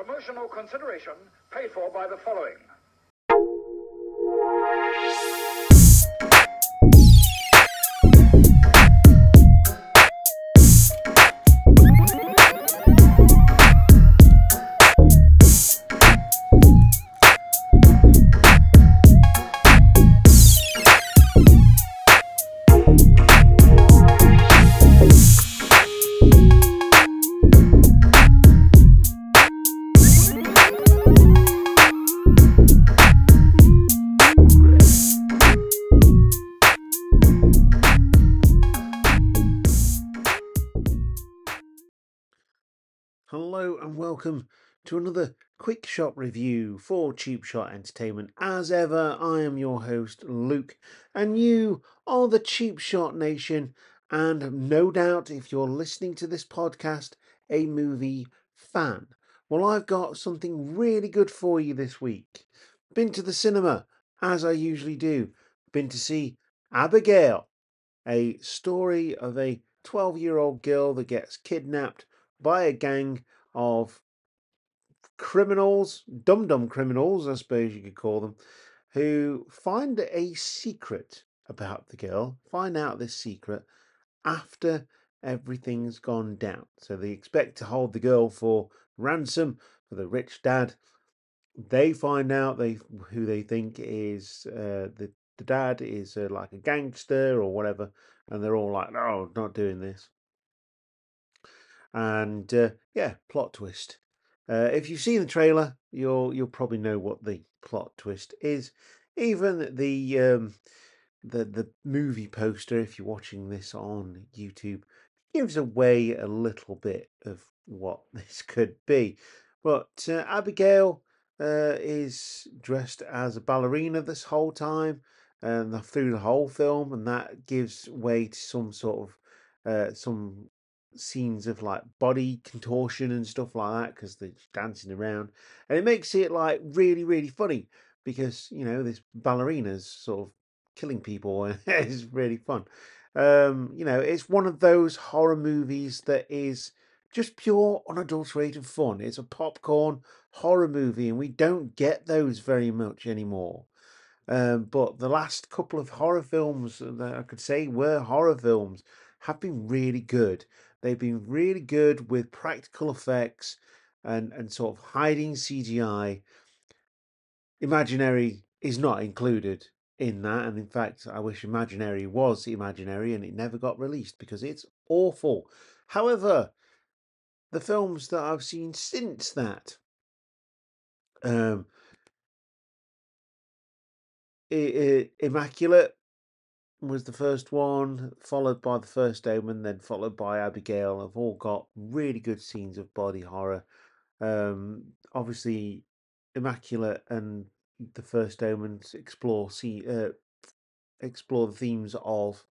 Promotional consideration paid for by the following. Hello and welcome to another quick shot review for Cheap Shot Entertainment. As ever, I am your host Luke, and you are the Cheap Shot Nation, and no doubt if you're listening to this podcast, a movie fan. Well, I've got something really good for you this week. Been to the cinema, as I usually do. Been to see Abigail, a story of a 12-year-old girl that gets kidnapped by a gang of criminals, dum-dum criminals, I suppose you could call them, who find a secret about the girl, find out this secret after everything's gone down. So they expect to hold the girl for ransom for the rich dad. They find out who they think is the dad is like a gangster or whatever, and they're all like, "No, not doing this." And plot twist. If you've seen the trailer, you'll probably know what the plot twist is. Even the movie poster, if you're watching this on YouTube, gives away a little bit of what this could be. But Abigail is dressed as a ballerina this whole time, and through the whole film, and that gives way to some sort of some scenes of like body contortion and stuff like that because they're dancing around, and it makes it like really funny because this ballerina's sort of killing people and it's really fun. It's one of those horror movies that is just pure unadulterated fun. It's a popcorn horror movie, and we don't get those very much anymore. But the last couple of horror films that I could say were horror films have been really good. They've been really good with practical effects and sort of hiding CGI. Imaginary is not included in that, and in fact, I wish Imaginary was Imaginary and it never got released because it's awful. However, the films that I've seen since that, um, Immaculate was the first one, followed by The First Omen, then followed by Abigail, have all got really good scenes of body horror. Obviously, Immaculate and The First Omen explore the themes of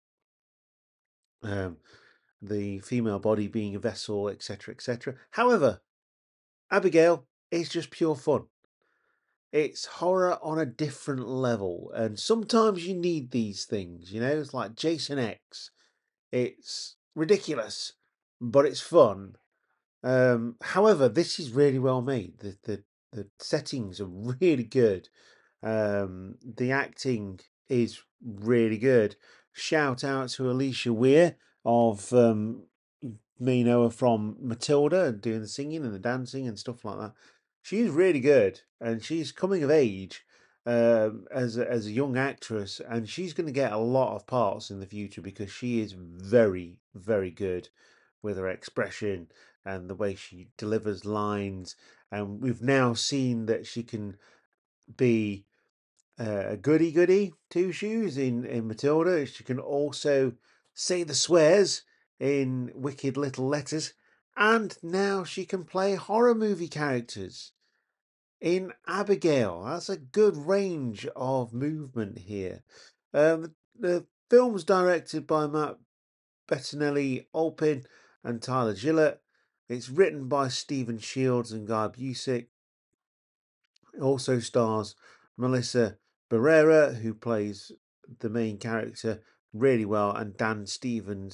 the female body being a vessel, etc., etc. However, Abigail is just pure fun. It's horror on a different level, and sometimes you need these things. It's like Jason X. It's ridiculous, but it's fun. However, this is really well made. The settings are really good. The acting is really good. Shout out to Alicia Weir of me know her from Matilda, doing the singing and the dancing and stuff like that. She's really good, and she's coming of age as a young actress, and she's going to get a lot of parts in the future because she is very good with her expression and the way she delivers lines. And we've now seen that she can be a goody two shoes in Matilda. She can also say the swears in Wicked Little Letters, and now she can play horror movie characters in Abigail. That's a good range of movement here. The film's directed by Matt Bettinelli-Olpin and Tyler Gillett. It's written by Stephen Shields and Guy Busick. It also stars Melissa Barrera, who plays the main character really well, and Dan Stevens,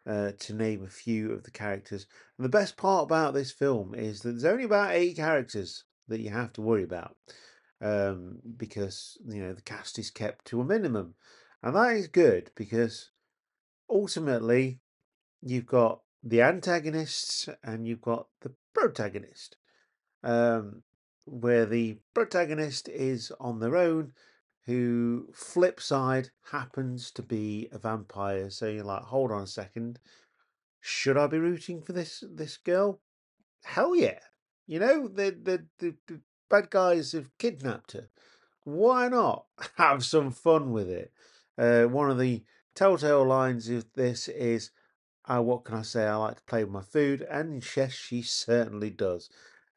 to name a few of the characters. And the best part about this film is that there's only about 8 characters that you have to worry about, because the cast is kept to a minimum, and that is good because ultimately you've got the antagonists and you've got the protagonist, um, where the protagonist is on their own, who flip side happens to be a vampire. So you're like, hold on a second, should I be rooting for this girl? Hell yeah! The bad guys have kidnapped her. Why not have some fun with it? One of the telltale lines of this is, what can I say? I like to play with my food, and yes, she certainly does.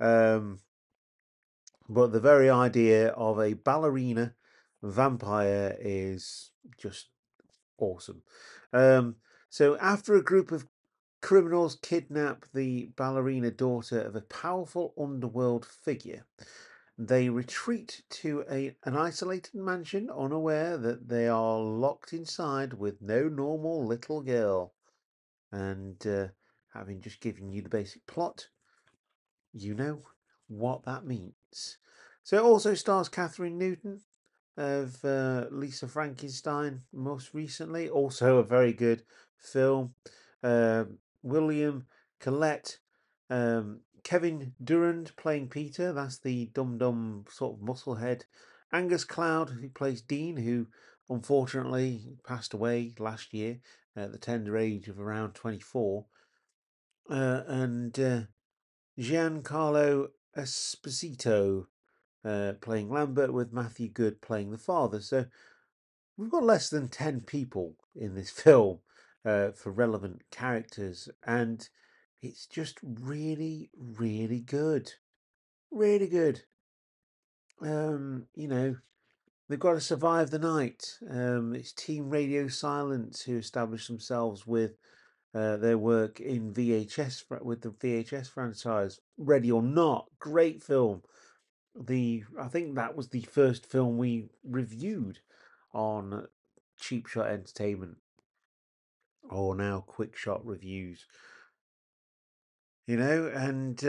But the very idea of a ballerina vampire is just awesome. So after a group of criminals kidnap the ballerina daughter of a powerful underworld figure, they retreat to an isolated mansion, unaware that they are locked inside with no normal little girl. And having just given you the basic plot, you know what that means. So it also stars Catherine Newton of Lisa Frankenstein most recently. Also a very good film. William Collette, Kevin Durand playing Peter. That's the dum-dum sort of musclehead. Angus Cloud, who plays Dean, who unfortunately passed away last year at the tender age of around 24. And Giancarlo Esposito playing Lambert, with Matthew Good playing the father. So we've got less than 10 people in this film for relevant characters, and it's just really, really good. Really good. They've got to survive the night. It's Team Radio Silence who established themselves with their work in VHS with the VHS franchise. Ready or Not, great film. I think that was the first film we reviewed on Cheap Shot Entertainment, or now Quick Shot Reviews. And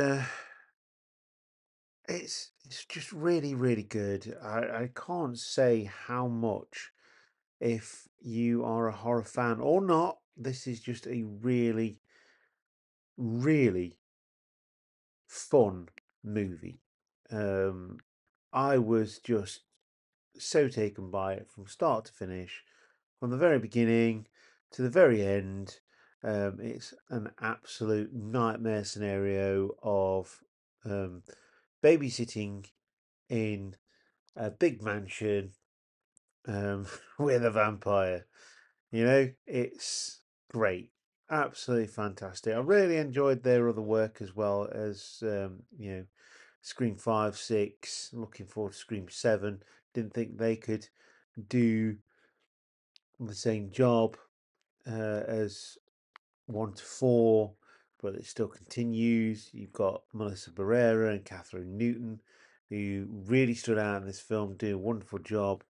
it's just really, really good. I can't say how much, if you are a horror fan or not, this is just a really, really fun movie. I was just so taken by it from start to finish, from the very beginning to the very end. It's an absolute nightmare scenario of babysitting in a big mansion with a vampire. It's great. Absolutely fantastic. I really enjoyed their other work as well as, Scream 5, 6. Looking forward to Scream 7. Didn't think they could do the same job as 1 to 4, but it still continues. You've got Melissa Barrera and Catherine Newton, who really stood out in this film, do a wonderful job.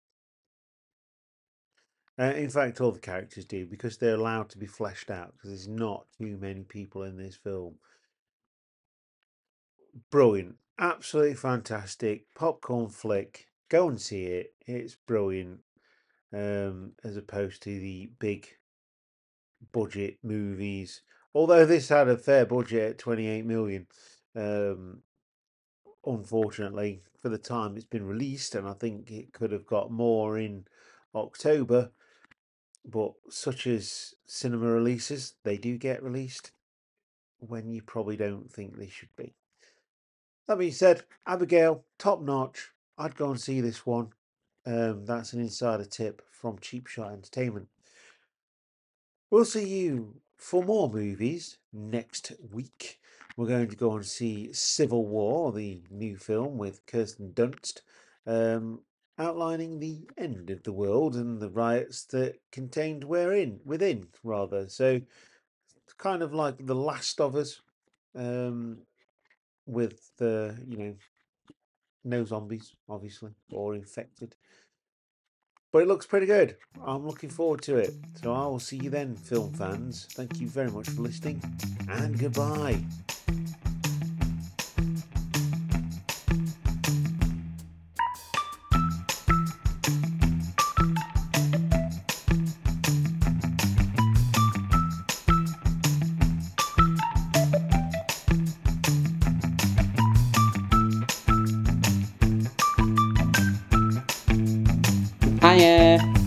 In fact, all the characters do, because they're allowed to be fleshed out, because there's not too many people in this film. Brilliant. Absolutely fantastic. Popcorn flick. Go and see it. It's brilliant. As opposed to the big budget movies. Although this had a fair budget at 28 million. Unfortunately, for the time it's been released, and I think it could have got more in October. But such as cinema releases, they do get released when you probably don't think they should be. That being said, Abigail, top notch. I'd go and see this one. That's an insider tip from Cheap Shot Entertainment. We'll see you for more movies next week. We're going to go and see Civil War, the new film with Kirsten Dunst, outlining the end of the world and the riots that contained within rather. So it's kind of like The Last of Us, with the no zombies, obviously, or infected. But it looks pretty good. I'm looking forward to it. So I will see you then, film fans. Thank you very much for listening, and goodbye. Hiya.